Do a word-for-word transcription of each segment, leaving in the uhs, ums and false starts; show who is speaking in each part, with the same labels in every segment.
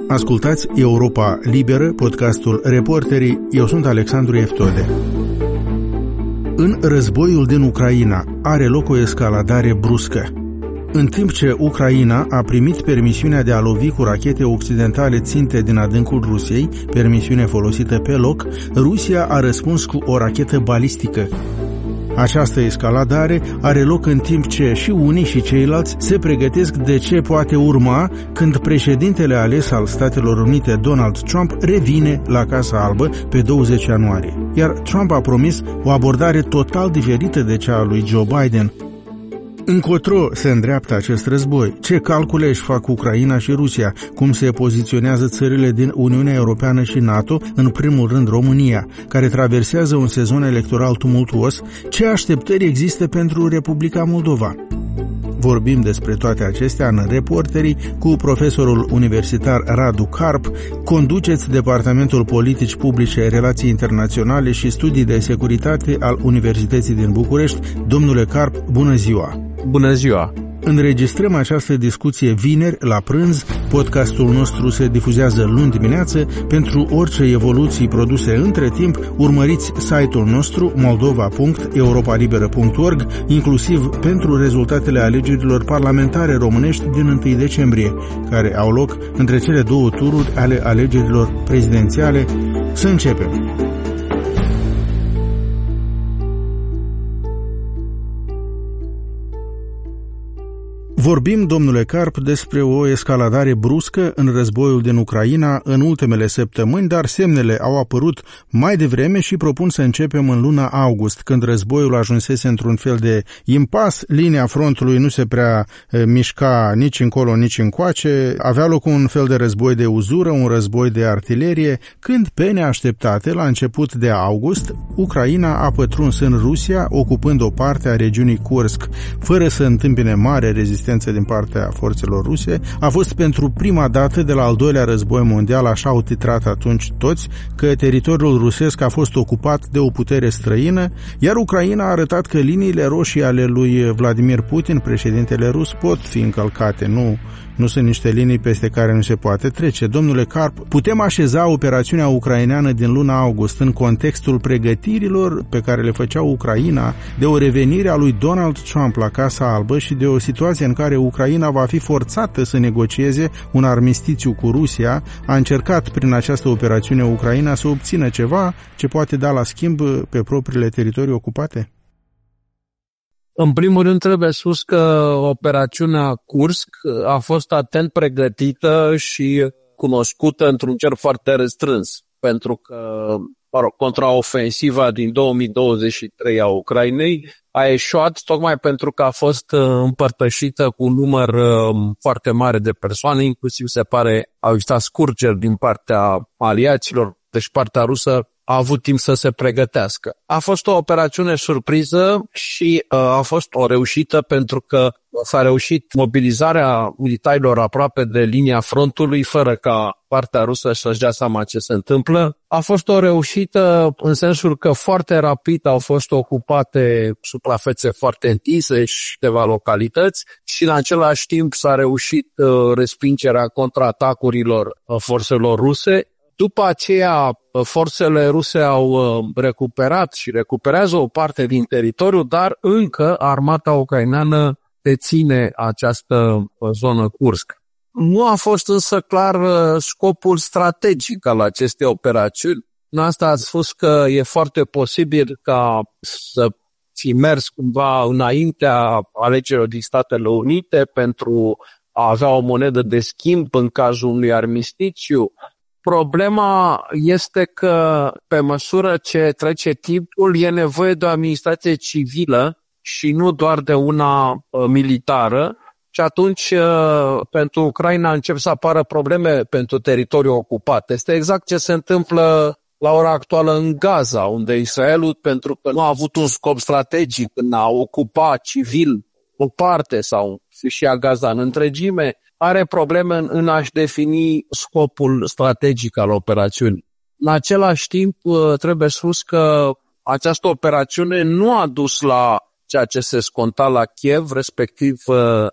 Speaker 1: Ascultați Europa Liberă, podcastul Reporterii. Eu sunt Alexandru Eftode. În războiul din Ucraina are loc o escaladare bruscă. În timp ce Ucraina a primit permisiunea de a lovi cu rachete occidentale ținte din adâncul Rusiei, permisiune folosită pe loc, Rusia a răspuns cu o rachetă balistică. Această escaladare are loc în timp ce și unii și ceilalți se pregătesc de ce poate urma când președintele ales al Statelor Unite, Donald Trump, revine la Casa Albă pe douăzeci ianuarie. Iar Trump a promis o abordare total diferită de cea a lui Joe Biden. Încotro se îndreaptă acest război? Ce calcule își fac Ucraina și Rusia? Cum se poziționează țările din Uniunea Europeană și NATO, în primul rând România, care traversează un sezon electoral tumultuos? Ce așteptări există pentru Republica Moldova? Vorbim despre toate acestea în Reporterii cu profesorul universitar Radu Karp. Conduceți Departamentul Politici Publice, Relații Internaționale și Studii de Securitate al Universității din București. Domnule Karp, bună ziua!
Speaker 2: Bună ziua!
Speaker 1: Înregistrăm această discuție vineri la prânz. Podcastul nostru se difuzează luni dimineață. Pentru orice evoluții produse între timp, urmăriți site-ul nostru moldova punct europa liberă punct org, inclusiv pentru rezultatele alegerilor parlamentare românești din întâi decembrie, care au loc între cele două tururi ale alegerilor prezidențiale. Să începem! Vorbim, domnule Karp, despre o escaladare bruscă în războiul din Ucraina în ultimele săptămâni, dar semnele au apărut mai devreme și propun să începem în luna august, când războiul ajunsese într-un fel de impas, linia frontului nu se prea e, mișca nici încolo, nici încoace, avea loc un fel de război de uzură, un război de artilerie, când, pe neașteptate, la început de august, Ucraina a pătruns în Rusia, ocupând o parte a regiunii Kursk, fără să întâmpine mare rezistență din partea forțelor ruse. A fost pentru prima dată de la al doilea război mondial, așa au titrat atunci toți, că teritoriul rusesc a fost ocupat de o putere străină, iar Ucraina a arătat că liniile roșii ale lui Vladimir Putin, președintele rus, pot fi încălcate. Nu, nu sunt niște linii peste care nu se poate trece. Domnule Karp, putem așeza operațiunea ucraineană din luna august în contextul pregătirilor pe care le făcea Ucraina de o revenire a lui Donald Trump la Casa Albă și de o situație în care Ucraina va fi forțată să negocieze un armistițiu cu Rusia. A încercat prin această operațiune Ucraina să obțină ceva ce poate da la schimb pe propriile teritorii ocupate?
Speaker 2: În primul rând trebuie spus că operațiunea Kursk a fost atent pregătită și cunoscută într-un cer foarte restrâns, pentru că contraofensiva din două mii douăzeci și trei a Ucrainei a eșuat tocmai pentru că a fost împărtășită cu un număr foarte mare de persoane, inclusiv se pare au existat scurgeri din partea aliaților, deci partea rusă a avut timp să se pregătească. A fost o operațiune surpriză și uh, a fost o reușită pentru că s-a reușit mobilizarea militarilor aproape de linia frontului fără ca partea rusă să-și dea seama ce se întâmplă. A fost o reușită în sensul că foarte rapid au fost ocupate suprafețe foarte întinse și câteva localități și în același timp s-a reușit uh, respingerea contraatacurilor uh, forțelor ruse. După aceea, forțele ruse au recuperat și recuperează o parte din teritoriu, dar încă armata ucraineană deține această zonă Kursk. Nu a fost însă clar scopul strategic al acestei operațiuni. Asta a spus că e foarte posibil ca să fi mers cumva înaintea alegerilor din Statele Unite pentru a avea o monedă de schimb în cazul unui armistițiu. Problema este că pe măsură ce trece timpul e nevoie de o administrație civilă și nu doar de una uh, militară și atunci uh, pentru Ucraina încep să apară probleme pentru teritoriul ocupat. Este exact ce se întâmplă la ora actuală în Gaza, unde Israelul, pentru că nu a avut un scop strategic în a ocupa civil o parte sau și a Gaza în întregime, are probleme în, în a-și defini scopul strategic al operațiunii. În același timp, trebuie spus că această operațiune nu a dus la ceea ce se sconta la Kiev, respectiv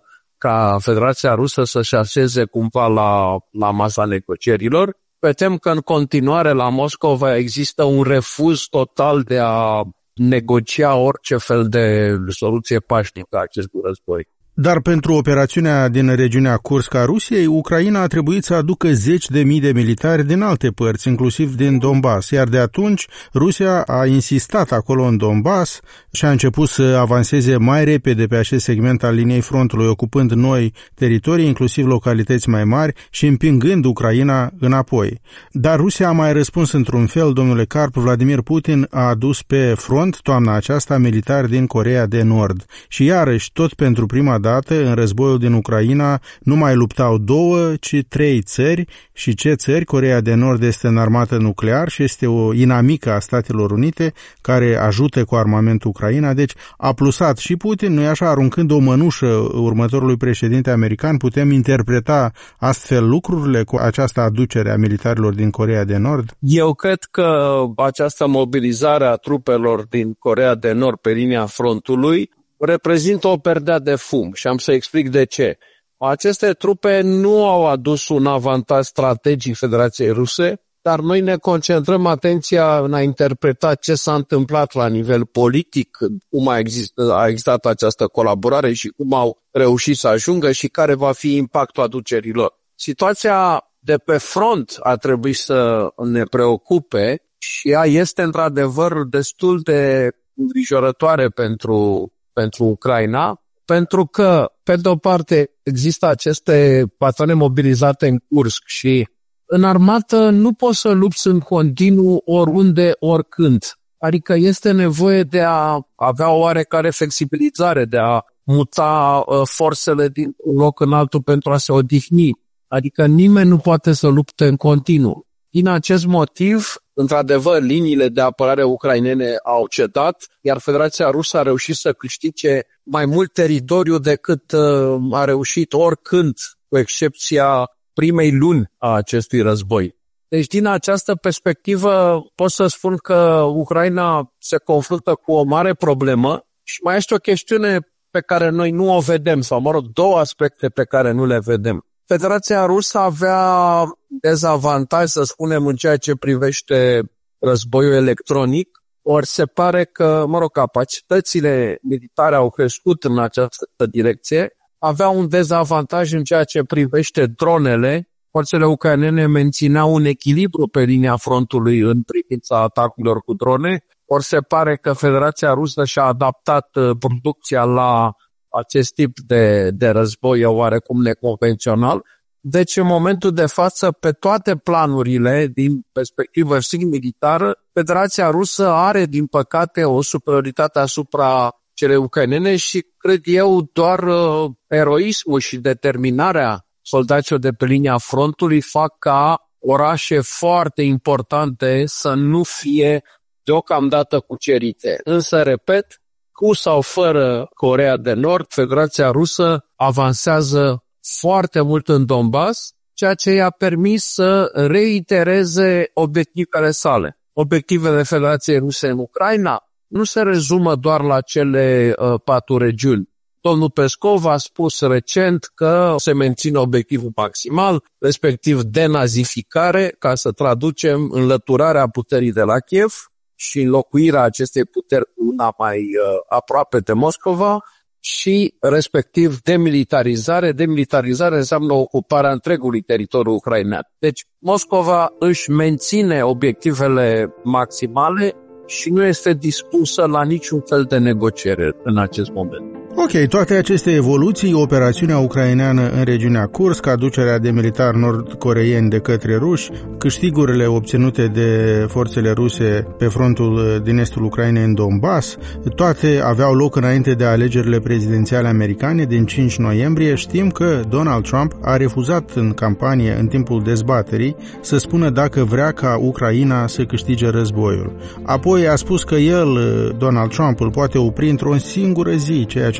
Speaker 2: ca Federația Rusă să-și așeze cumva la, la masa negocierilor. Vedem că în continuare la Moscova există un refuz total de a negocia orice fel de soluție pașnică a acestui război.
Speaker 1: Dar pentru operațiunea din regiunea Kursk a Rusiei, Ucraina a trebuit să aducă zeci de mii de militari din alte părți, inclusiv din Donbass, iar de atunci Rusia a insistat acolo în Donbass și a început să avanseze mai repede pe acest segment al liniei frontului, ocupând noi teritorii, inclusiv localități mai mari și împingând Ucraina înapoi. Dar Rusia a mai răspuns într-un fel, domnule Karp. Vladimir Putin a adus pe front toamna aceasta militari din Coreea de Nord și iarăși, tot pentru prima dată, în războiul din Ucraina nu mai luptau două, ci trei țări. Și ce țări? Coreea de Nord este în armată nuclear și este o inamică a Statelor Unite care ajută cu armament Ucraina. Deci a plusat și Putin, nu-i așa, aruncând o mănușă următorului președinte american. Putem interpreta astfel lucrurile cu această aducere a militarilor din Coreea de Nord?
Speaker 2: Eu cred că această mobilizare a trupelor din Coreea de Nord pe linia frontului reprezintă o perdea de fum și am să explic de ce. Aceste trupe nu au adus un avantaj strategic Federației Ruse, dar noi ne concentrăm atenția în a interpreta ce s-a întâmplat la nivel politic, cum a, exist, a existat această colaborare și cum au reușit să ajungă și care va fi impactul aducerilor. Situația de pe front ar trebui să ne preocupe și ea este într-adevăr destul de îngrijorătoare pentru pentru Ucraina, pentru că, pe de o parte, există aceste patrone mobilizate în Kursk și în armată nu poți să lupți în continuu oriunde, oricând. Adică este nevoie de a avea o oarecare flexibilizare, de a muta uh, forțele din un loc în altul pentru a se odihni. Adică nimeni nu poate să lupte în continuu. Din acest motiv, într-adevăr, liniile de apărare ucrainene au cedat, iar Federația Rusă a reușit să câștige mai mult teritoriu decât uh, a reușit oricând, cu excepția primei luni a acestui război. Deci, din această perspectivă, pot să spun că Ucraina se confruntă cu o mare problemă și mai este o chestiune pe care noi nu o vedem, sau, mă rog, două aspecte pe care nu le vedem. Federația Rusă avea dezavantaj, să spunem, în ceea ce privește războiul electronic, ori se pare că, mă rog, capacitățile militare au crescut în această direcție, avea un dezavantaj în ceea ce privește dronele. Forțele ucrainene mențineau un echilibru pe linia frontului în privința atacurilor cu drone, ori se pare că Federația Rusă și-a adaptat producția la acest tip de, de război oarecum neconvențional. Deci, în momentul de față, pe toate planurile, din perspectivă și militară, Federația Rusă are, din păcate, o superioritate asupra celei ucrainene și, cred eu, doar uh, eroismul și determinarea soldaților de pe linia frontului fac ca orașe foarte importante să nu fie deocamdată cucerite. Însă, repet, cu sau fără Coreea de Nord, Federația Rusă avansează foarte mult în Donbass, ceea ce i-a permis să reitereze obiectivele sale. Obiectivele Federației Ruse în Ucraina nu se rezumă doar la cele uh, patru regiuni. Domnul Peskov a spus recent că se menține obiectivul maximal, respectiv denazificare, ca să traducem înlăturarea puterii de la Kiev și înlocuirea acestei puteri cu una mai uh, aproape de Moscova și, respectiv, demilitarizare. Demilitarizare înseamnă ocuparea întregului teritoriu ucrainean. Deci, Moscova își menține obiectivele maximale și nu este dispusă la niciun fel de negociere în acest moment.
Speaker 1: Ok, toate aceste evoluții, operațiunea ucraineană în regiunea Kursk, aducerea de militari nord-coreeni de către ruși, câștigurile obținute de forțele ruse pe frontul din estul Ucrainei în Donbass, toate aveau loc înainte de alegerile prezidențiale americane din cinci noiembrie. Știm că Donald Trump a refuzat în campanie, în timpul dezbaterii, să spună dacă vrea ca Ucraina să câștige războiul. Apoi a spus că el, Donald Trump, îl poate opri într-o singură zi, ceea ce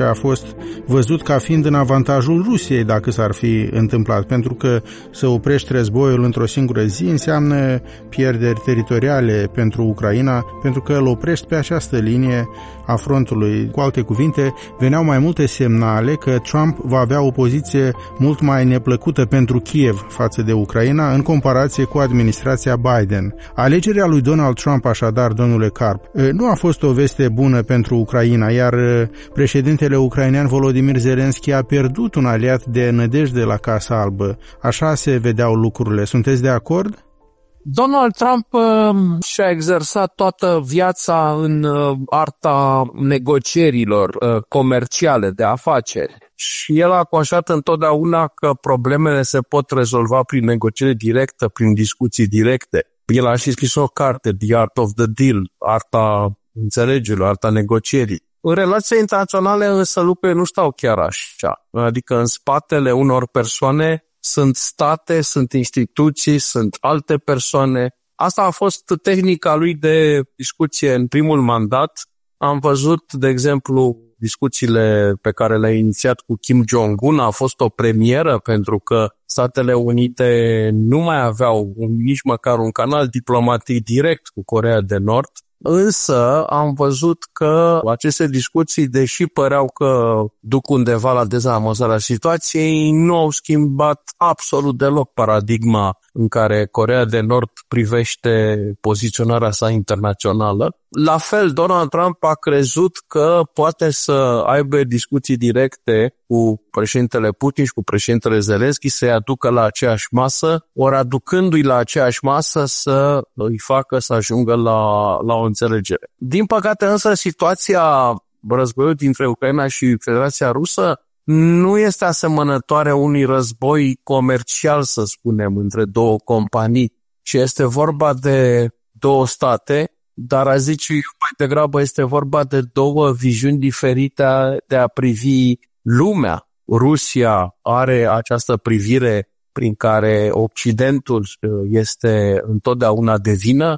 Speaker 1: ce a fost văzut ca fiind în avantajul Rusiei dacă s-ar fi întâmplat, pentru că să oprești războiul într-o singură zi înseamnă pierderi teritoriale pentru Ucraina, pentru că îl oprești pe această linie a frontului. Cu alte cuvinte, veneau mai multe semnale că Trump va avea o poziție mult mai neplăcută pentru Kiev față de Ucraina în comparație cu administrația Biden. Alegerea lui Donald Trump, așadar, domnule Karp, nu a fost o veste bună pentru Ucraina, iar președintele ucrainean Volodymyr Zelensky a pierdut un aliat de nădejde la Casa Albă. Așa se vedeau lucrurile. Sunteți de acord?
Speaker 2: Donald Trump uh, și-a exersat toată viața în uh, arta negocierilor uh, comerciale de afaceri și el a conștiat întotdeauna că problemele se pot rezolva prin negociere directă, prin discuții directe. El a și scris o carte, The Art of the Deal, arta înțelegerilor, arta negocierii. În relații internaționale însă lucrurile nu stau chiar așa, adică în spatele unor persoane sunt state, sunt instituții, sunt alte persoane. Asta a fost tehnica lui de discuție în primul mandat. Am văzut, de exemplu, discuțiile pe care le-a inițiat cu Kim Jong-un. A fost o premieră pentru că Statele Unite nu mai aveau nici măcar un canal diplomatic direct cu Coreea de Nord. Însă am văzut că aceste discuții, deși păreau că duc undeva la dezamăzarea situației, nu au schimbat absolut deloc paradigma în care Coreea de Nord privește poziționarea sa internațională. La fel, Donald Trump a crezut că poate să aibă discuții directe cu președintele Putin și cu președintele Zelensky, să-i aducă la aceeași masă, ori aducându-i la aceeași masă să îi facă să ajungă la, la o înțelegere. Din păcate însă situația războiului dintre Ucraina și Federația Rusă nu este asemănătoare unui război comercial, să spunem, între două companii, ci este vorba de două state, dar a zice mai degrabă este vorba de două viziuni diferite de a privi lumea. Rusia are această privire prin care Occidentul este întotdeauna de vină,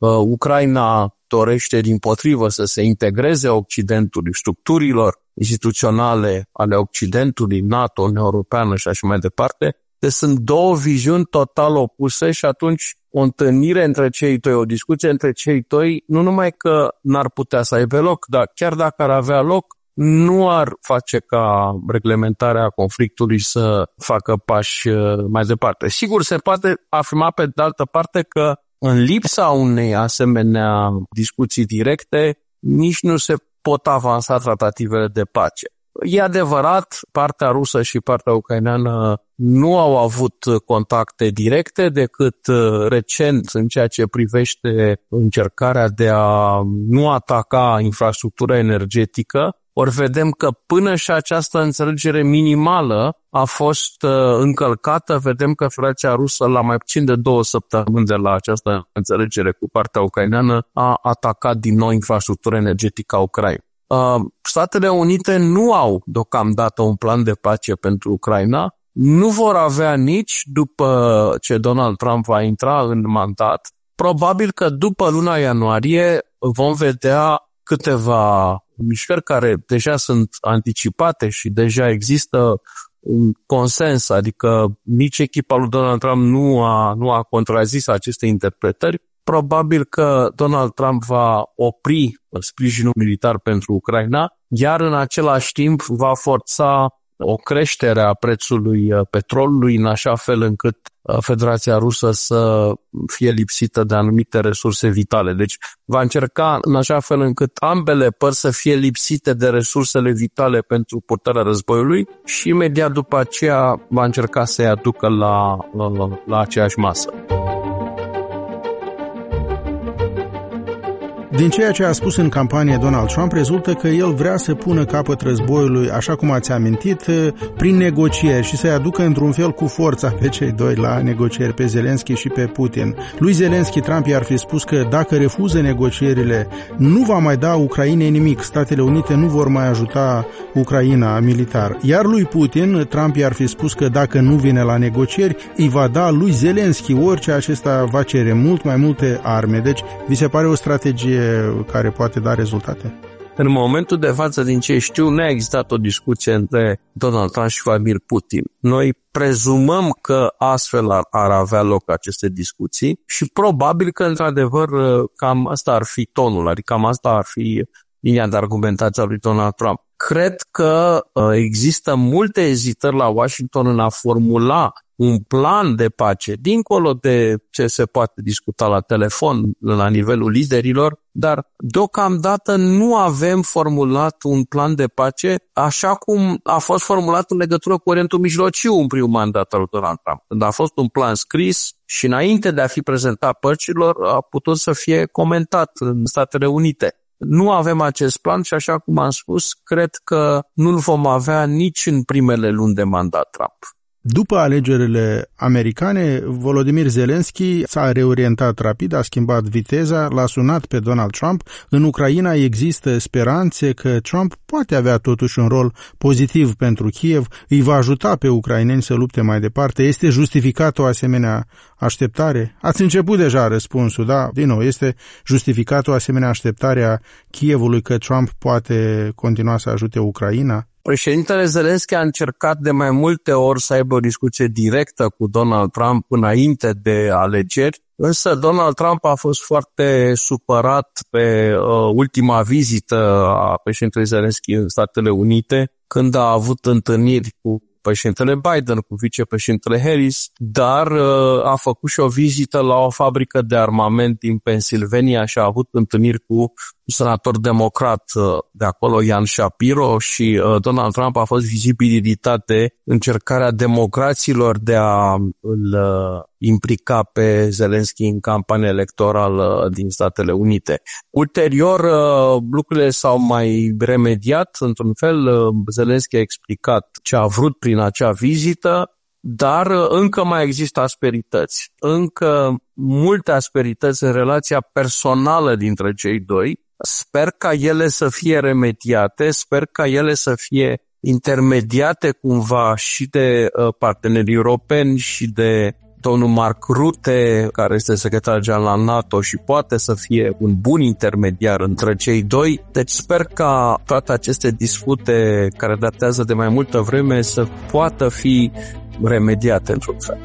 Speaker 2: Ucraina dorește dimpotrivă să se integreze Occidentului, structurilor instituționale ale Occidentului, NATO, Uniunea Europeană și așa mai departe. Deci sunt două viziuni total opuse și atunci o întâlnire între cei doi, o discuție între cei doi, nu numai că n-ar putea să aibă loc, dar chiar dacă ar avea loc, nu ar face ca reglementarea conflictului să facă pași mai departe. Sigur, se poate afirma pe de altă parte că în lipsa unei asemenea discuții directe, nici nu se pot avansa tratativele de pace. E adevărat, partea rusă și partea ucraineană nu au avut contacte directe decât recent în ceea ce privește încercarea de a nu ataca infrastructura energetică. Ori vedem că până și această înțelegere minimală a fost încălcată. Vedem că Federația Rusă, la mai puțin de două săptămâni de la această înțelegere cu partea ucraineană, a atacat din nou infrastructura energetică a Ucrainei. Statele Unite nu au deocamdată un plan de pace pentru Ucraina, nu vor avea nici după ce Donald Trump va intra în mandat. Probabil că după luna ianuarie vom vedea câteva mișcări care deja sunt anticipate și deja există un consens, adică nici echipa lui Donald Trump nu a, nu a contrazis aceste interpretări. Probabil că Donald Trump va opri sprijinul militar pentru Ucraina, iar în același timp va forța o creștere a prețului petrolului în așa fel încât Federația Rusă să fie lipsită de anumite resurse vitale. Deci va încerca în așa fel încât ambele părți să fie lipsite de resursele vitale pentru purtarea războiului și imediat după aceea va încerca să-i aducă la, la, la aceeași masă.
Speaker 1: Din ceea ce a spus în campanie Donald Trump, rezultă că el vrea să pună capăt războiului, așa cum ați amintit, prin negocieri și să-i aducă într-un fel cu forța pe cei doi la negocieri, pe Zelensky și pe Putin. Lui Zelensky, Trump i-ar fi spus că dacă refuză negocierile, nu va mai da Ucrainei nimic, Statele Unite nu vor mai ajuta Ucraina militar. Iar lui Putin, Trump i-ar fi spus că dacă nu vine la negocieri, îi va da lui Zelensky orice acesta va cere, mult mai multe arme. Deci, vi se pare o strategie care poate da rezultate?
Speaker 2: În momentul de față, din ce știu, nu a existat o discuție între Donald Trump și Vladimir Putin. Noi prezumăm că astfel ar, ar avea loc aceste discuții și probabil că, într-adevăr, cam asta ar fi tonul, adică cam asta ar fi linia de argumentație a lui Donald Trump. Cred că uh, există multe ezitări la Washington în a formula un plan de pace, dincolo de ce se poate discuta la telefon, la nivelul liderilor, dar deocamdată nu avem formulat un plan de pace așa cum a fost formulat în legătură cu Orientul Mijlociu în primul mandat al lui Donald Trump. Când a fost un plan scris și înainte de a fi prezentat părților, a putut să fie comentat în Statele Unite. Nu avem acest plan și, așa cum am spus, cred că nu-l vom avea nici în primele luni de mandat Trump.
Speaker 1: După alegerile americane, Volodymyr Zelensky s-a reorientat rapid, a schimbat viteza, l-a sunat pe Donald Trump. În Ucraina există speranțe că Trump poate avea totuși un rol pozitiv pentru Kiev, îi va ajuta pe ucraineni să lupte mai departe. Este justificată o asemenea așteptare? Ați început deja răspunsul, da? Din nou, este justificată o asemenea așteptare a Kievului că Trump poate continua să ajute Ucraina?
Speaker 2: Președintele Zelensky a încercat de mai multe ori să aibă o discuție directă cu Donald Trump înainte de alegeri, însă Donald Trump a fost foarte supărat pe uh, ultima vizită a președintelui Zelensky în Statele Unite, când a avut întâlniri cu președintele Biden, cu vicepreședintele Harris, dar uh, a făcut și o vizită la o fabrică de armament din Pennsylvania și a avut întâlniri cu un senator democrat uh, de acolo, Ian Shapiro, și uh, Donald Trump a fost vizibilitat de încercarea democraților de a îl uh, implica pe Zelensky în campania electorală din Statele Unite. Ulterior, uh, lucrurile s-au mai remediat, într-un fel, uh, Zelensky a explicat ce a vrut prin acea vizită, dar încă mai există asperități. Încă multe asperități în relația personală dintre cei doi. Sper ca ele să fie remediate, sper ca ele să fie intermediate cumva și de partenerii europeni și de domnul Mark Rutte, care este secretar general al NATO și poate să fie un bun intermediar între cei doi. Deci sper ca toate aceste dispute care datează de mai multă vreme să poată fi remediate într-un fel.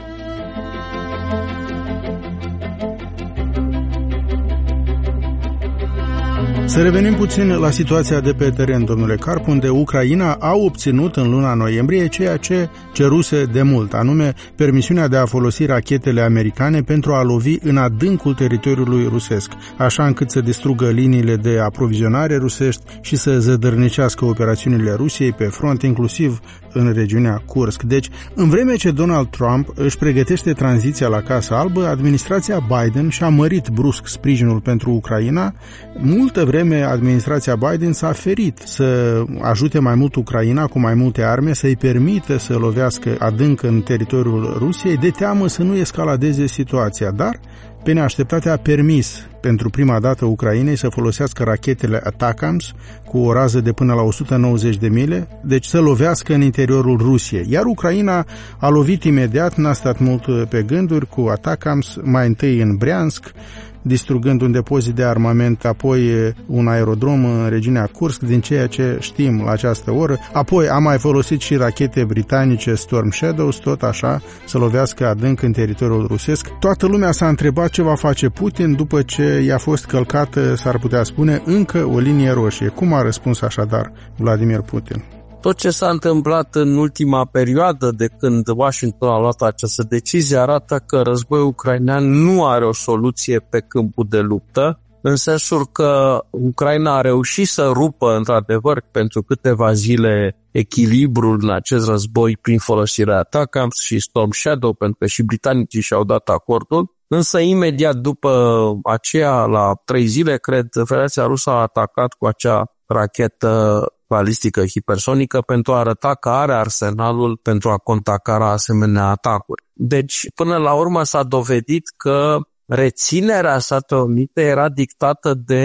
Speaker 1: Să revenim puțin la situația de pe teren, domnule Karp, unde Ucraina a obținut în luna noiembrie ceea ce ceruse de mult, anume permisiunea de a folosi rachetele americane pentru a lovi în adâncul teritoriului rusesc, așa încât să distrugă liniile de aprovizionare rusești și să zădărnicească operațiunile Rusiei pe front, inclusiv în regiunea Kursk. Deci, în vreme ce Donald Trump își pregătește tranziția la Casa Albă, administrația Biden și-a mărit brusc sprijinul pentru Ucraina. Multă vreme administrația Biden s-a ferit să ajute mai mult Ucraina cu mai multe arme, să-i permită să lovească adânc în teritoriul Rusiei, de teamă să nu escaladeze situația, dar pe neașteptate a permis pentru prima dată Ucrainei să folosească rachetele ATACMS cu o rază de până la o sută nouăzeci de mile, deci să lovească în interiorul Rusiei. Iar Ucraina a lovit imediat, n-a stat mult pe gânduri, cu ATACMS, mai întâi în Briansk, distrugând un depozit de armament, apoi un aerodrom în regiunea Kursk, din ceea ce știm la această oră. Apoi a mai folosit și rachete britanice Storm Shadows, tot așa, să lovească adânc în teritoriul rusesc. Toată lumea s-a întrebat ce va face Putin după ce i-a fost călcată, s-ar putea spune, încă o linie roșie. Cum a răspuns așadar Vladimir Putin?
Speaker 2: Tot ce s-a întâmplat în ultima perioadă de când Washington a luat această decizie arată că războiul ucrainean nu are o soluție pe câmpul de luptă, în sensul că Ucraina a reușit să rupă, într-adevăr, pentru câteva zile echilibrul în acest război prin folosirea ATACMS și Storm Shadow, pentru că și britanicii și-au dat acordul, însă imediat după aceea, la trei zile, cred, Federația Rusă a atacat cu acea rachetă balistică hipersonică pentru a arăta că are arsenalul pentru a contracara asemenea atacuri. Deci, până la urmă s-a dovedit că reținerea Statelor Unite era dictată de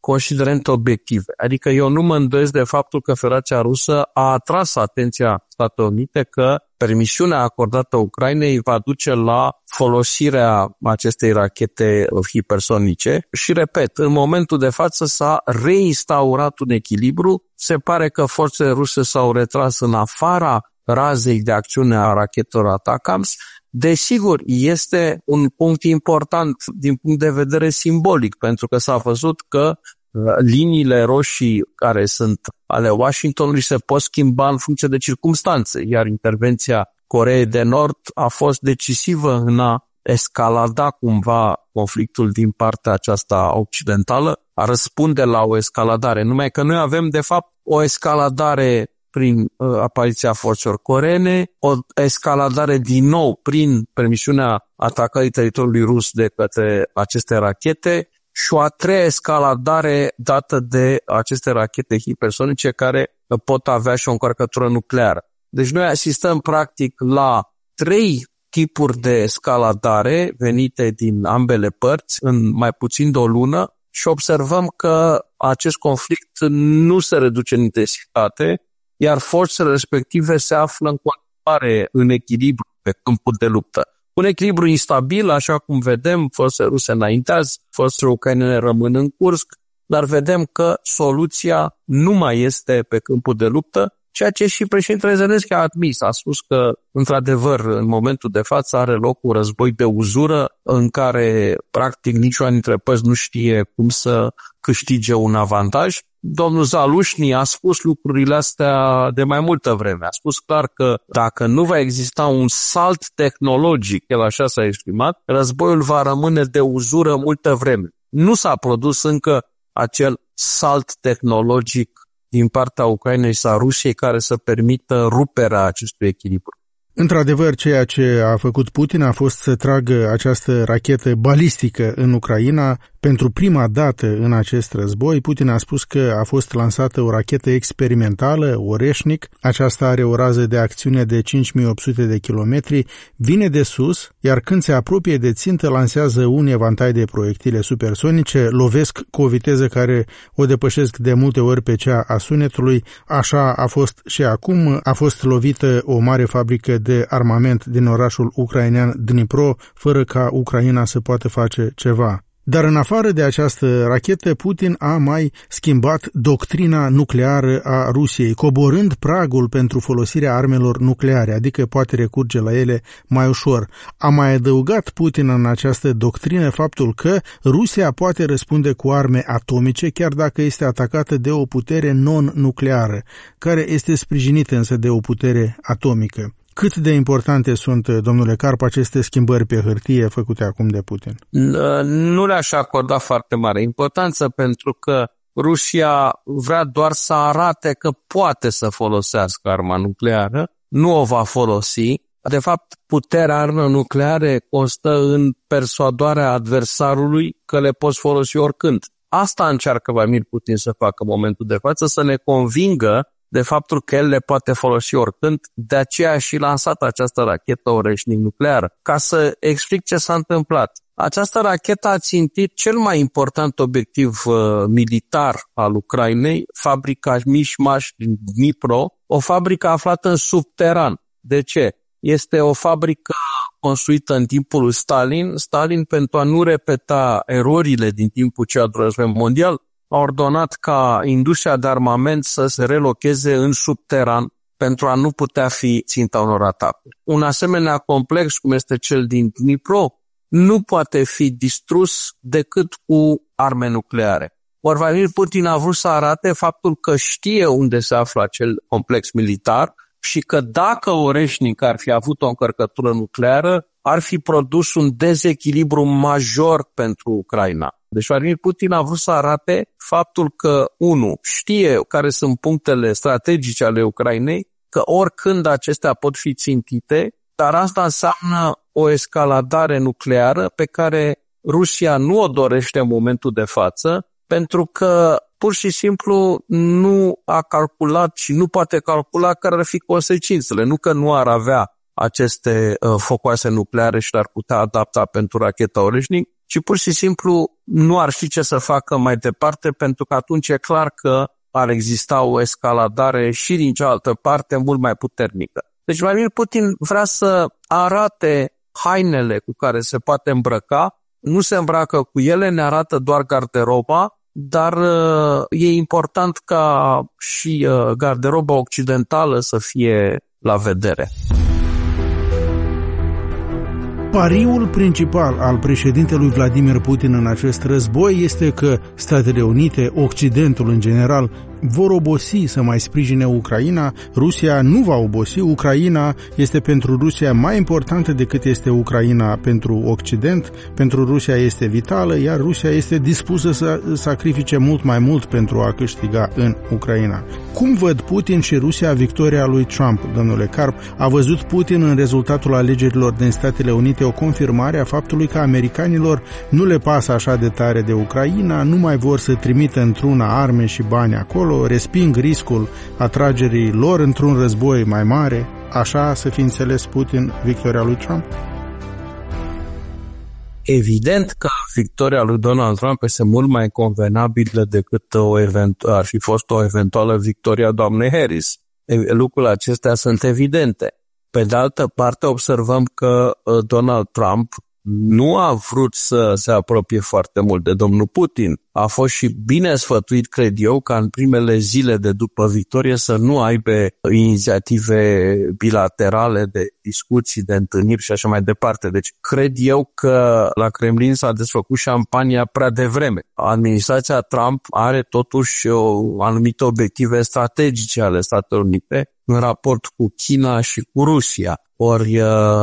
Speaker 2: considerente obiective. Adică eu nu mă îndoiesc de faptul că Federația Rusă a atras atenția Statelor Unite că permisiunea acordată Ucrainei va duce la folosirea acestei rachete hipersonice și, repet, în momentul de față s-a reinstaurat un echilibru. Se pare că forțele ruse s-au retras în afara razei de acțiune a rachetelor ATACMS. Desigur, este un punct important din punct de vedere simbolic, pentru că s-a văzut că liniile roșii care sunt ale Washingtonului se pot schimba în funcție de circumstanțe, iar intervenția Coreei de Nord a fost decisivă în a escalada cumva conflictul din partea aceasta occidentală, a răspunde la o escaladare, numai că noi avem de fapt o escaladare prin uh, apariția forțelor coreene, o escaladare din nou prin permisiunea atacării teritoriului rus de către aceste rachete și o a treia escaladare dată de aceste rachete hipersonice care pot avea și o încărcătură nucleară. Deci noi asistăm practic la trei tipuri de escaladare venite din ambele părți în mai puțin de o lună și observăm că acest conflict nu se reduce în intensitate, iar forțele respective se află în continuare în echilibru pe câmpul de luptă. Un echilibru instabil, așa cum vedem, forțele ruse înaintează, forțele ucrainene rămân în Kursk, dar vedem că soluția nu mai este pe câmpul de luptă, ceea ce și președintele Zelenski a admis. A spus că, într-adevăr, în momentul de față are loc un război de uzură în care, practic, niciuna dintre părți nu știe cum să câștige un avantaj. Domnul Zalușni a spus lucrurile astea de mai multă vreme. A spus clar că dacă nu va exista un salt tehnologic, el așa s-a exprimat, războiul va rămâne de uzură multă vreme. Nu s-a produs încă acel salt tehnologic din partea Ucrainei sau Rusiei care să permită ruperea acestui echilibru.
Speaker 1: Într-adevăr, ceea ce a făcut Putin a fost să tragă această rachetă balistică în Ucraina. Pentru prima dată în acest război, Putin a spus că a fost lansată o rachetă experimentală, Oreșnic. Aceasta are o rază de acțiune de cinci mii opt sute de kilometri, vine de sus, iar când se apropie de țintă, lansează un evantai de proiectile supersonice, lovesc cu o viteză care o depășesc de multe ori pe cea a sunetului. Așa a fost și acum. A fost lovită o mare fabrică de armament din orașul ucrainean Dnipro, fără ca Ucraina să poată face ceva. Dar în afară de această rachetă, Putin a mai schimbat doctrina nucleară a Rusiei, coborând pragul pentru folosirea armelor nucleare, adică poate recurge la ele mai ușor. A mai adăugat Putin în această doctrină faptul că Rusia poate răspunde cu arme atomice, chiar dacă este atacată de o putere non-nucleară, care este sprijinită însă de o putere atomică. Cât de importante sunt, domnule Karp, aceste schimbări pe hârtie făcute acum de Putin?
Speaker 2: Nu le-aș acorda foarte mare importanță, pentru că Rusia vrea doar să arate că poate să folosească arma nucleară, nu o va folosi. De fapt, puterea armelor nucleare constă în persuadarea adversarului că le poți folosi oricând. Asta încearcă Vladimir Putin să facă în momentul de față, să ne convingă de faptul că el le poate folosi oricând, de aceea și lansat această rachetă Oreșnic nucleară. Ca să explic ce s-a întâmplat. Această rachetă a țintit cel mai important obiectiv uh, militar al Ucrainei, fabrica Mișmaș din Dnipro, o fabrică aflată în subteran. De ce? Este o fabrică construită în timpul lui Stalin. Stalin, pentru a nu repeta erorile din timpul celui de-al doilea război mondial, a ordonat ca industria de armament să se relocheze în subteran pentru a nu putea fi ținta unor atacuri. Un asemenea complex, cum este cel din Dnipro, nu poate fi distrus decât cu arme nucleare. Ori Vladimir Putin a vrut să arate faptul că știe unde se află acel complex militar și că dacă Oreșnic ar fi avut o încărcătură nucleară, ar fi produs un dezechilibru major pentru Ucraina. Deci Vladimir Putin a vrut să arate faptul că, unu, știe care sunt punctele strategice ale Ucrainei, că oricând acestea pot fi țintite, dar asta înseamnă o escaladare nucleară pe care Rusia nu o dorește în momentul de față, pentru că pur și simplu nu a calculat și nu poate calcula care ar fi consecințele. Nu că nu ar avea aceste uh, focoase nucleare și le-ar putea adapta pentru racheta Oreșnic, ci pur și simplu nu ar ști ce să facă mai departe, pentru că atunci e clar că ar exista o escaladare și din cealaltă parte mult mai puternică. Deci Vladimir Putin vrea să arate hainele cu care se poate îmbrăca, nu se îmbracă cu ele, ne arată doar garderoba, dar uh, e important ca și uh, garderoba occidentală să fie la vedere.
Speaker 1: Pariul principal al președintelui Vladimir Putin în acest război este că Statele Unite, Occidentul în general, vor obosi să mai sprijine Ucraina. Rusia nu va obosi. Ucraina este pentru Rusia mai importantă decât este Ucraina pentru Occident. Pentru Rusia este vitală, iar Rusia este dispusă să sacrifice mult mai mult pentru a câștiga în Ucraina. Cum văd Putin și Rusia victoria lui Trump, domnule Karp? A văzut Putin în rezultatul alegerilor din Statele Unite o confirmare a faptului că americanilor nu le pasă așa de tare de Ucraina, nu mai vor să trimită într-una arme și bani acolo, resping riscul atragerii lor într-un război mai mare? Așa să fi înțeles Putin victoria lui Trump?
Speaker 2: Evident că victoria lui Donald Trump este mult mai convenabilă decât o event- ar fi fost o eventuală victoria doamnei Harris. Lucrurile acestea sunt evidente. Pe de altă parte, observăm că Donald Trump nu a vrut să se apropie foarte mult de domnul Putin. A fost și bine sfătuit, cred eu, ca în primele zile de după victorie să nu aibă inițiative bilaterale de discuții, de întâlniri și așa mai departe. Deci cred eu că la Kremlin s-a desfăcut șampania prea devreme. Administrația Trump are totuși o, anumite obiective strategice ale Statelor Unite în raport cu China și cu Rusia. Ori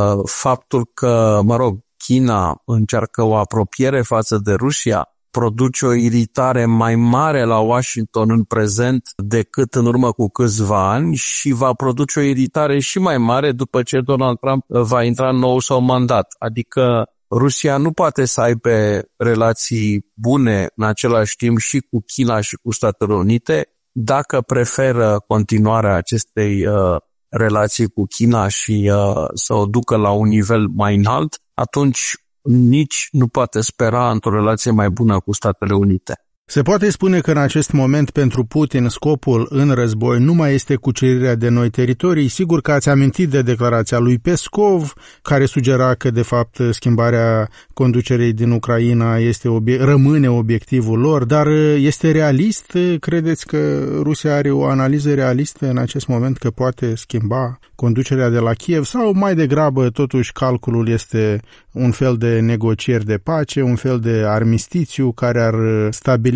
Speaker 2: faptul că, mă rog, China încearcă o apropiere față de Rusia, produce o iritare mai mare la Washington în prezent decât în urmă cu câțiva ani și va produce o iritare și mai mare după ce Donald Trump va intra în nou său mandat. Adică Rusia nu poate să aibă relații bune în același timp și cu China și cu Statele Unite dacă preferă continuarea acestei uh, relații cu China și uh, să o ducă la un nivel mai înalt, atunci nici nu poate spera într-o relație mai bună cu Statele Unite.
Speaker 1: Se poate spune că în acest moment pentru Putin scopul în război nu mai este cucerirea de noi teritorii. Sigur că ați amintit de declarația lui Peskov, care sugera că de fapt schimbarea conducerii din Ucraina este obie- rămâne obiectivul lor, dar este realist? Credeți că Rusia are o analiză realistă în acest moment că poate schimba conducerea de la Kiev sau mai degrabă totuși calculul este un fel de negocieri de pace, un fel de armistițiu care ar stabili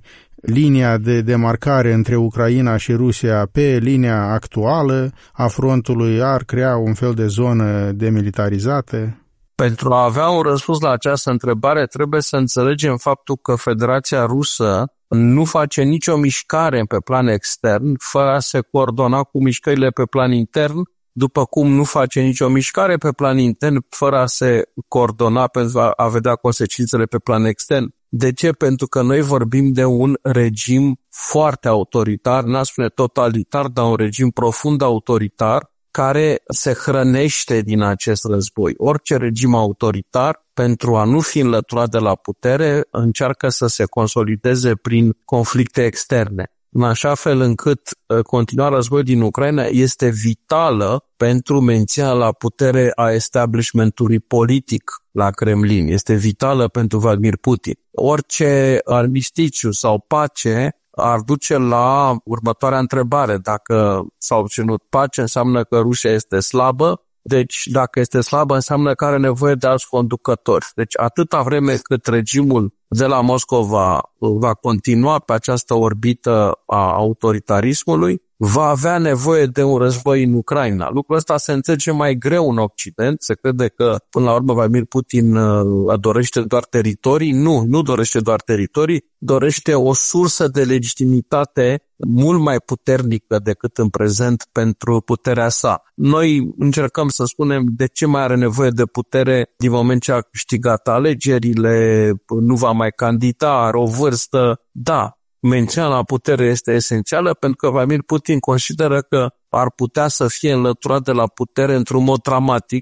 Speaker 1: linia de demarcare între Ucraina și Rusia pe linia actuală a frontului, ar crea un fel de zonă demilitarizată?
Speaker 2: Pentru a avea un răspuns la această întrebare, trebuie să înțelegem faptul că Federația Rusă nu face nicio mișcare pe plan extern fără a se coordona cu mișcările pe plan intern, după cum nu face nicio mișcare pe plan intern fără a se coordona pentru a vedea consecințele pe plan extern. De ce? Pentru că noi vorbim de un regim foarte autoritar, n-aș spune totalitar, dar un regim profund autoritar care se hrănește din acest război. Orice regim autoritar, pentru a nu fi înlăturat de la putere, încearcă să se consolideze prin conflicte externe, în așa fel încât continuarea războiului din Ucraina este vitală pentru menținerea la putere a establishmentului politic la Kremlin. Este vitală pentru Vladimir Putin. Orice armistițiu sau pace ar duce la următoarea întrebare. Dacă s-a obținut pace, înseamnă că Rusia este slabă. Deci, dacă este slabă, înseamnă că are nevoie de alți conducători. Deci, atâta vreme cât regimul de la Moscova va continua pe această orbită a autoritarismului, va avea nevoie de un război în Ucraina. Lucrul ăsta se înțelege mai greu în Occident. Se crede că, până la urmă, Vladimir Putin dorește doar teritorii. Nu, nu dorește doar teritorii, dorește o sursă de legitimitate mult mai puternică decât în prezent pentru puterea sa. Noi încercăm să spunem de ce mai are nevoie de putere din moment ce a câștigat alegerile, nu va mai candida, are o vârstă. Da, mențiunea la putere este esențială pentru că Vladimir Putin consideră că ar putea să fie înlăturat de la putere într-un mod dramatic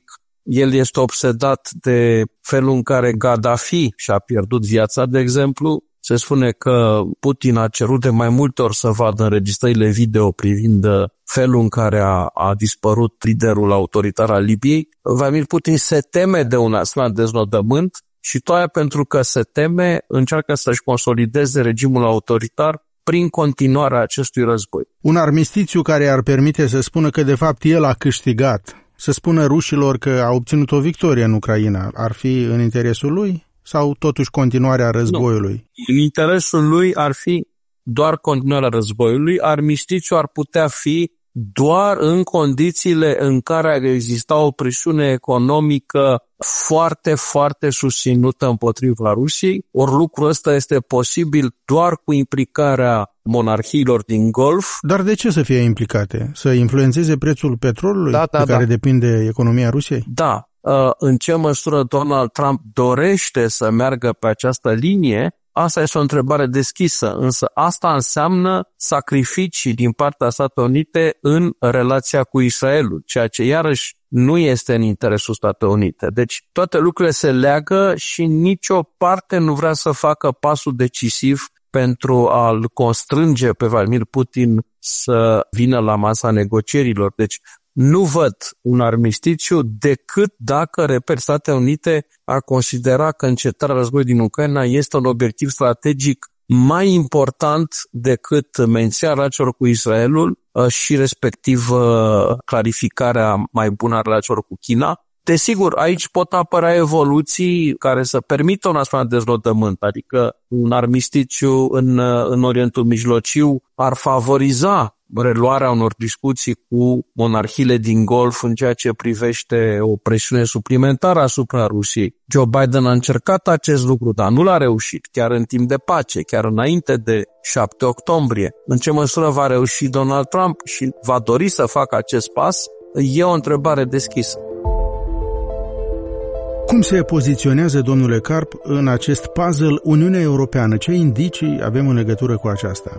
Speaker 2: El este obsedat de felul în care Gaddafi și-a pierdut viața, de exemplu. Se spune că Putin a cerut de mai multe ori să vadă înregistrările video privind felul în care a, a dispărut liderul autoritar al Libiei. Vladimir Putin se teme de un asemenea deznodământ și toaia pentru că se teme încearcă să-și consolideze regimul autoritar prin continuarea acestui război.
Speaker 1: Un armistițiu care ar permite să spună că de fapt el a câștigat, să spună rușilor că a obținut o victorie în Ucraina, ar fi în interesul lui? Sau totuși continuarea războiului?
Speaker 2: Nu. În interesul lui ar fi doar continuarea războiului. Armistițiul ar putea fi doar în condițiile în care ar exista o presiune economică foarte, foarte susținută împotriva Rusiei. Ori lucrul ăsta este posibil doar cu implicarea monarhiilor din Golf.
Speaker 1: Dar de ce să fie implicate? Să influențeze prețul petrolului,
Speaker 2: da, da,
Speaker 1: de care
Speaker 2: da.
Speaker 1: depinde economia Rusiei?
Speaker 2: Da. În ce măsură Donald Trump dorește să meargă pe această linie, asta este o întrebare deschisă, însă asta înseamnă sacrificii din partea Statelor Unite în relația cu Israelul, ceea ce iarăși nu este în interesul Statelor Unite. Deci toate lucrurile se leagă și nicio parte nu vrea să facă pasul decisiv pentru a-l constrânge pe Vladimir Putin să vină la masa negocierilor. Deci nu văd un armistițiu decât dacă, repet, Statele Unite ar considera că încetarea războiului din Ucraina este un obiectiv strategic mai important decât menținerea relațiilor cu Israelul și respectiv clarificarea mai bună a relațiilor cu China. Desigur, aici pot apărea evoluții care să permită un asemenea dezvoltământ, adică un armistițiu în, în Orientul Mijlociu ar favoriza reluarea unor discuții cu monarhiile din Golf în ceea ce privește o presiune suplimentară asupra Rusiei. Joe Biden a încercat acest lucru, dar nu l-a reușit, chiar în timp de pace, chiar înainte de șapte octombrie. În ce măsură va reuși Donald Trump și va dori să facă acest pas, e o întrebare deschisă.
Speaker 1: Cum se poziționează, domnule Karp, în acest puzzle Uniunea Europeană? Ce indicii avem în legătură cu aceasta?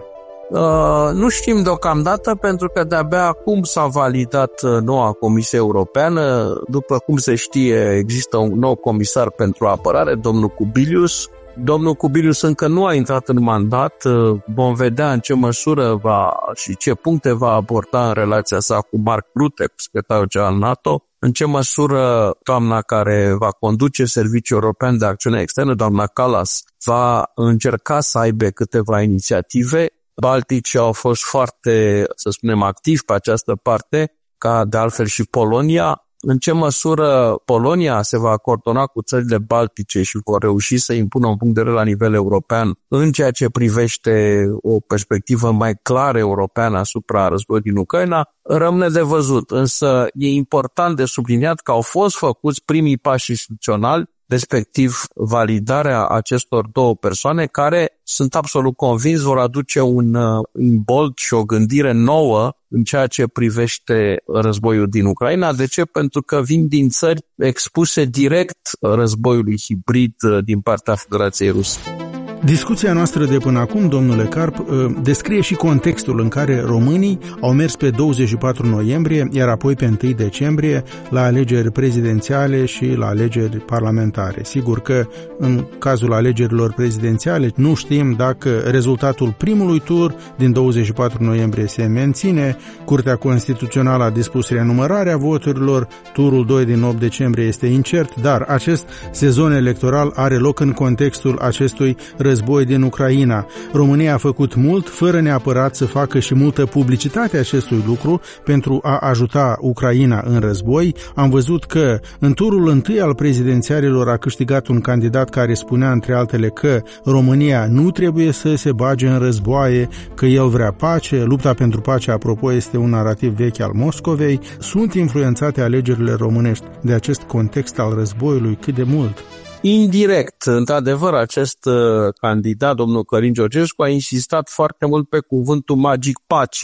Speaker 2: Uh, nu știm deocamdată pentru că de-abia acum s-a validat noua Comisie Europeană. După cum se știe, există un nou comisar pentru apărare, domnul Kubilius. Domnul Kubilius încă nu a intrat în mandat. Vom vedea în ce măsură va și ce puncte va aborda în relația sa cu Mark Rutte, cu secretarul general NATO. În ce măsură doamna care va conduce Serviciul European de Acțiune Externă, doamna Kallas, va încerca să aibă câteva inițiative. Balticii au fost foarte, să spunem, activi pe această parte, ca de altfel și Polonia. În ce măsură Polonia se va coordona cu țările baltice și vor reuși să impună un punct de vedere la nivel european în ceea ce privește o perspectivă mai clară europeană asupra războiului din Ucraina, rămâne de văzut. Însă e important de subliniat că au fost făcuți primii pași instituționali, respectiv validarea acestor două persoane care, sunt absolut convins, vor aduce un imbold și o gândire nouă în ceea ce privește războiul din Ucraina. De ce? Pentru că vin din țări expuse direct războiului hibrid din partea Federației Ruse.
Speaker 1: Discuția noastră de până acum, domnule Karp, descrie și contextul în care românii au mers pe douăzeci și patru noiembrie, iar apoi pe întâi decembrie, la alegeri prezidențiale și la alegeri parlamentare. Sigur că în cazul alegerilor prezidențiale nu știm dacă rezultatul primului tur din douăzeci și patru noiembrie se menține, Curtea Constituțională a dispus renumărarea voturilor, turul doi din opt decembrie este incert, dar acest sezon electoral are loc în contextul acestui război din Ucraina. România a făcut mult, fără neapărat să facă și multă publicitate acestui lucru pentru a ajuta Ucraina în război. Am văzut că în turul întâi al prezidențialilor a câștigat un candidat care spunea între altele că România nu trebuie să se bage în războaie, că el vrea pace. Lupta pentru pace, apropo, este un narativ vechi al Moscovei. Sunt influențate alegerile românești de acest context al războiului? Cât de mult?
Speaker 2: Indirect, într-adevăr, acest uh, candidat, domnul Călin Georgescu, a insistat foarte mult pe cuvântul magic pace.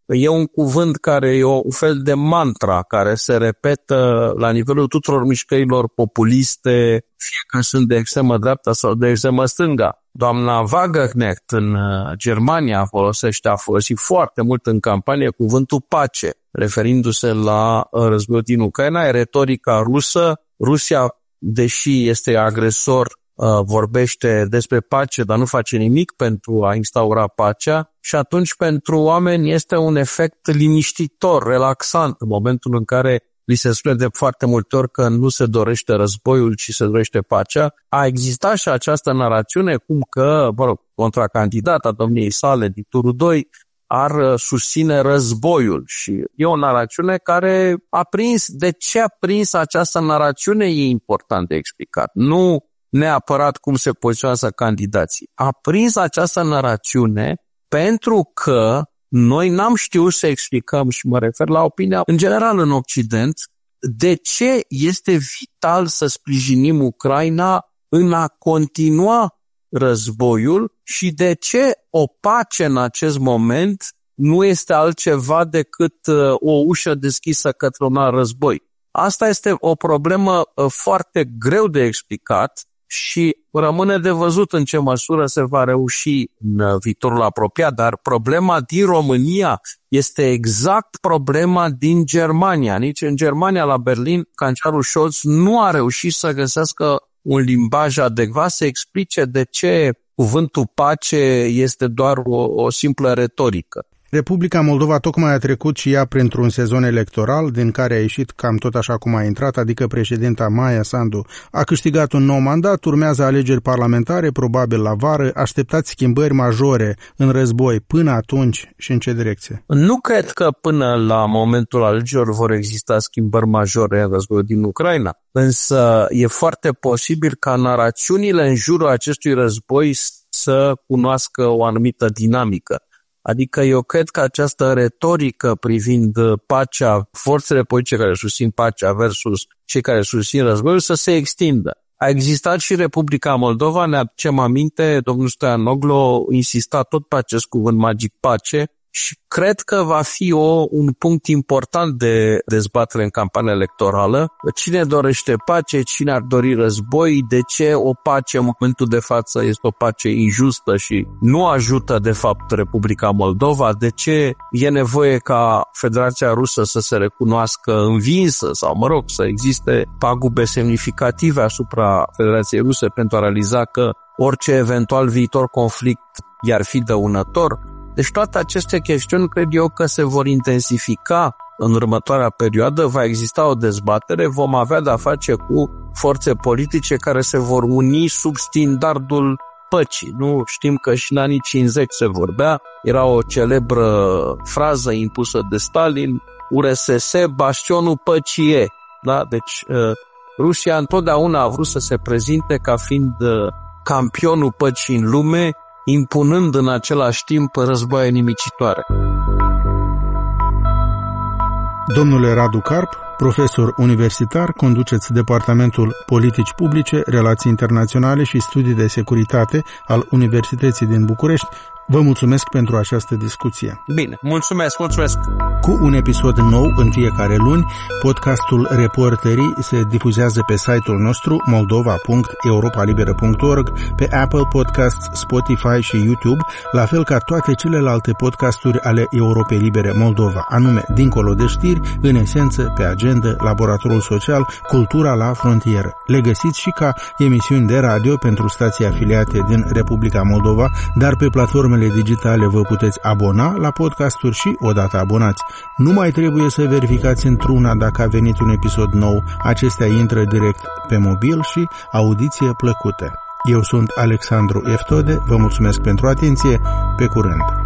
Speaker 2: E un cuvânt care e o, un fel de mantra care se repetă la nivelul tuturor mișcărilor populiste, fie că sunt de extremă dreapta sau de extremă stânga. Doamna Wagenknecht în Germania folosește, a folosit foarte mult în campanie cuvântul pace, referindu-se la războiul din Ucraina. E retorica rusă. Rusia, deși este agresor, vorbește despre pace, dar nu face nimic pentru a instaura pacea și atunci pentru oameni este un efect liniștitor, relaxant, în momentul în care li se spune de foarte multe ori că nu se dorește războiul, ci se dorește pacea. A existat și această narațiune cum că, mă rog, contracandidata domniei sale din turul doi ar susține războiul și e o narațiune care a prins. De ce a prins această narațiune e important de explicat. Nu neapărat cum se poziționează candidații. A prins această narațiune pentru că noi n-am știut să explicăm, și mă refer la opinia în general în Occident, de ce este vital să sprijinim Ucraina în a continua războiul și de ce o pace în acest moment nu este altceva decât o ușă deschisă către un alt război. Asta este o problemă foarte greu de explicat și rămâne de văzut în ce măsură se va reuși în viitorul apropiat, dar problema din România este exact problema din Germania. Nici în Germania, la Berlin, cancelarul Scholz nu a reușit să găsească un limbaj adecvat să explice de ce cuvântul pace este doar o, o simplă retorică.
Speaker 1: Republica Moldova tocmai a trecut și ea printr-un sezon electoral din care a ieșit cam tot așa cum a intrat, adică președinta Maia Sandu a câștigat un nou mandat, urmează alegeri parlamentare, probabil la vară, așteptați schimbări majore în război până atunci și în ce direcție?
Speaker 2: Nu cred că până la momentul alegerilor vor exista schimbări majore în războiul din Ucraina, însă e foarte posibil ca narațiunile în jurul acestui război să cunoască o anumită dinamică. Adică eu cred că această retorică privind pacea, forțele politice care susțin pacea versus cei care susțin războiul să se extindă. A existat și Republica Moldova, ne aducem aminte, domnul Stoianoglu insista tot pe acest cuvânt magic pace și cred că va fi o, un punct important de dezbatere în campania electorală. Cine dorește pace, cine ar dori război, de ce o pace în momentul de față este o pace injustă și nu ajută de fapt Republica Moldova, de ce e nevoie ca Federația Rusă să se recunoască învinsă sau, mă rog, să existe pagube semnificative asupra Federației Ruse pentru a realiza că orice eventual viitor conflict i-ar fi dăunător. Deci toate aceste chestiuni cred eu că se vor intensifica în următoarea perioadă, va exista o dezbatere, vom avea de-a face cu forțe politice care se vor uni sub standardul păcii. Nu știm că și în anii cincizeci se vorbea, era o celebră frază impusă de Stalin, U R S S, bastionul păcii e. Da? Deci Rusia întotdeauna a vrut să se prezinte ca fiind campionul păcii în lume, impunând în același timp războaie nimicitoare.
Speaker 1: Domnule Radu Karp, profesor universitar, conduceți Departamentul Politici Publice, Relații Internaționale și Studii de Securitate al Universității din București. Vă mulțumesc pentru această discuție.
Speaker 2: Bine, mulțumesc, mulțumesc.
Speaker 1: Cu un episod nou în fiecare luni, podcastul Reporterii se difuzează pe site-ul nostru moldova punct europa liberă punct org, pe Apple Podcasts, Spotify și YouTube, la fel ca toate celelalte podcasturi ale Europei Libere Moldova, anume Dincolo de știri, în esență, pe agenda, Laboratorul Social, Cultura la frontieră. Le găsiți și ca emisiuni de radio pentru stații afiliate din Republica Moldova, dar pe platforme digitale vă puteți abona la podcasturi și, odată abonați, nu mai trebuie să verificați într-una dacă a venit un episod nou. Acestea intră direct pe mobil și audiție plăcută. Eu sunt Alexandru Eftode, vă mulțumesc pentru atenție, pe curând!